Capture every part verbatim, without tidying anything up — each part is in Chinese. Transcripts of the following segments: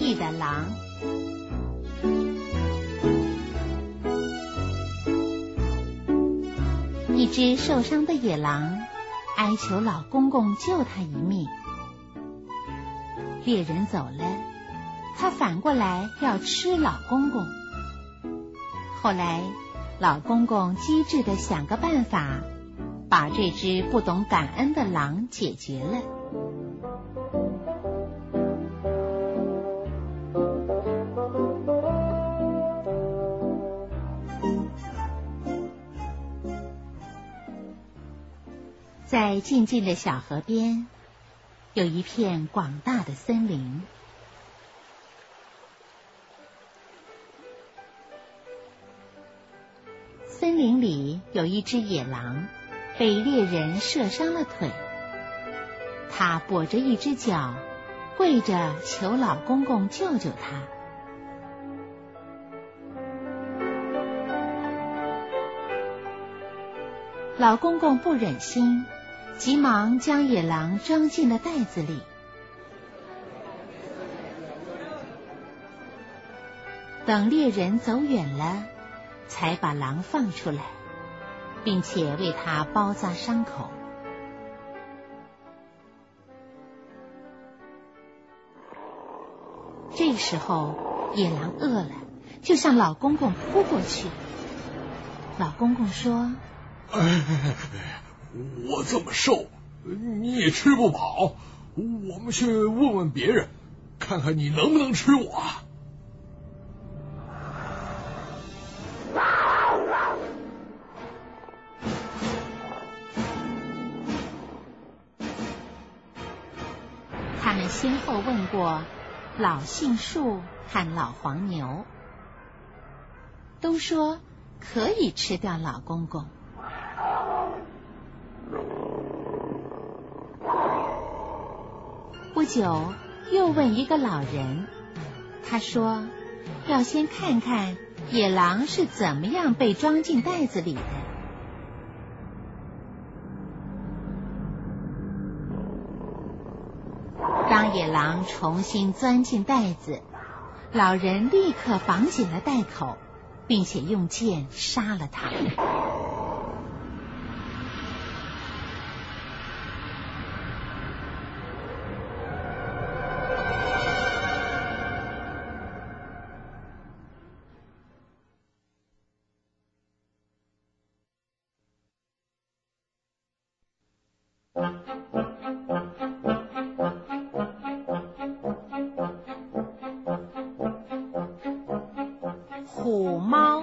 气的狼。一只受伤的野狼哀求老公公救他一命。猎人走了，他反过来要吃老公公。后来老公公机智地想个办法，把这只不懂感恩的狼解决了。在静静的小河边，有一片广大的森林。森林里有一只野狼，被猎人射伤了腿。他跛着一只脚，跪着求老公公救救他。老公公不忍心，急忙将野狼装进了袋子里。等猎人走远了，才把狼放出来，并且为他包扎伤口。这时候野狼饿了，就向老公公扑过去。老公公说： 哎，我这么瘦，你也吃不饱，我们去问问别人，看看你能不能吃我啊。 他们先后问过老杏树和老黄牛，都说可以吃掉老公公。不久，又问一个老人，他说要先看看野狼是怎么样被装进袋子里的。当野狼重新钻进袋子，老人立刻绑紧了袋口，并且用剑杀了他。虎猫。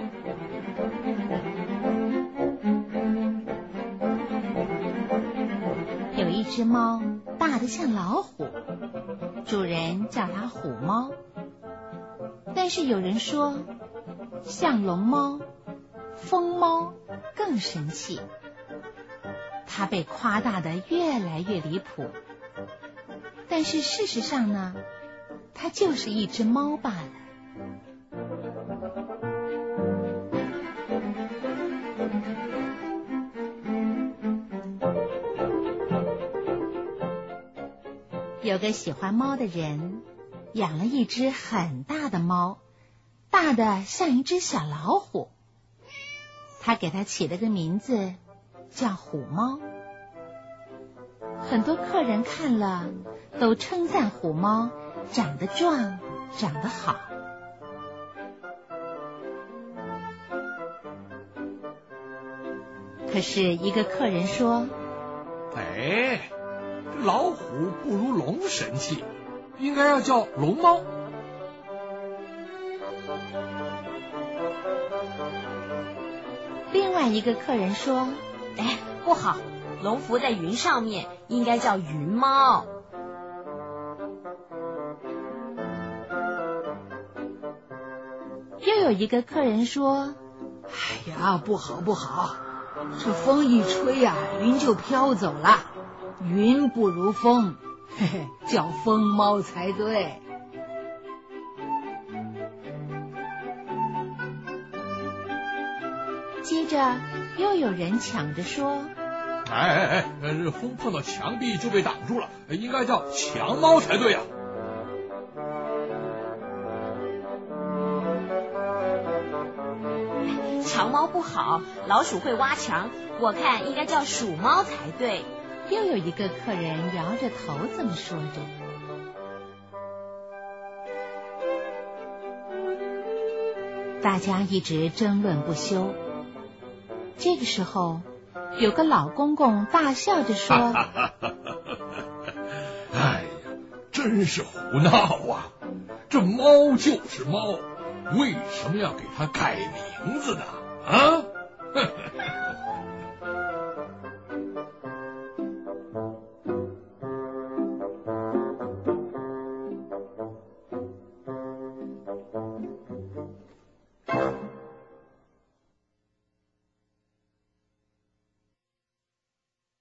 有一只猫大得像老虎，主人叫它虎猫。但是有人说，像龙猫、疯猫更神气。它被夸大得越来越离谱，但是事实上呢，它就是一只猫罢了。有个喜欢猫的人，养了一只很大的猫，大的像一只小老虎。他给它起了个名字，叫虎猫。很多客人看了都称赞虎猫长得壮，长得好。可是一个客人说： 哎，老虎不如龙神气，应该要叫龙猫。 另外一个客人说： 哎，不好，龙浮在云上面，应该叫云猫。 又有一个客人说： 哎呀，不好不好，这风一吹呀、啊，云就飘走了，云不如风，嘿嘿，叫风猫才对。 接着又有人抢着说： 哎哎哎，风碰到墙壁就被挡住了，应该叫墙猫才对呀、啊。 长猫不好，老鼠会挖墙，我看应该叫鼠猫才对。 又有一个客人摇着头这么说着。大家一直争论不休。这个时候，有个老公公大笑着说：“ 哎呀，真是胡闹啊！这猫就是猫，为什么要给它改名字呢？啊！”